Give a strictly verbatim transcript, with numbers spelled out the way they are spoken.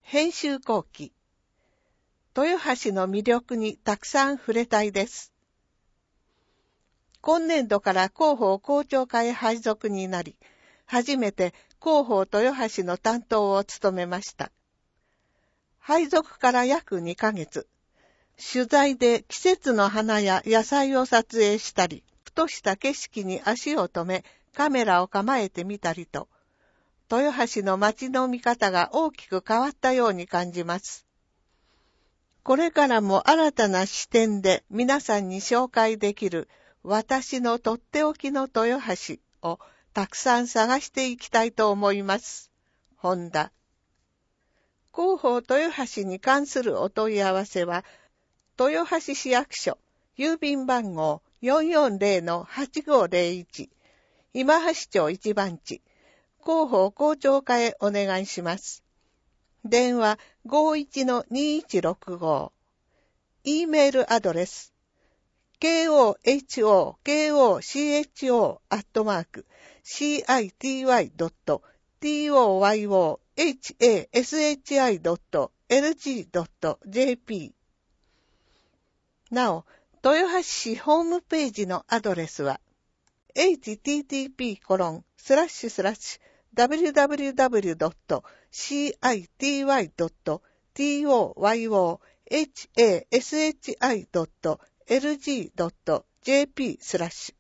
編集後期。豊橋の魅力にたくさん触れたいです。今年度から広報校長課へ配属になり、初めて広報豊橋の担当を務めました。配属から約にかげつ、取材で季節の花や野菜を撮影したり、ふとした景色に足を止め、カメラを構えてみたりと、豊橋の街の見方が大きく変わったように感じます。これからも新たな視点で皆さんに紹介できる私のとっておきの豊橋をたくさん探していきたいと思います。本田。広報豊橋に関するお問い合わせは、豊橋市役所、郵便番号 よんよんぜろのはちごぜろいち、今橋町一番地、広報校長課へお願いします。電話 ごいちのにいちろくご。E メールアドレス ケーオーエイチオーケーオーシーエイチオー アットマーク シーアイティーワイドットトヨハシドットエルジードットジェーピー。なお、豊橋市ホームページのアドレスは エイチティーティーピーコロンスラッシュスラッシュダブリューダブリューダブリュードットシーアイティーワイドットトヨハシドットエルジードットジェーピー スラッシュ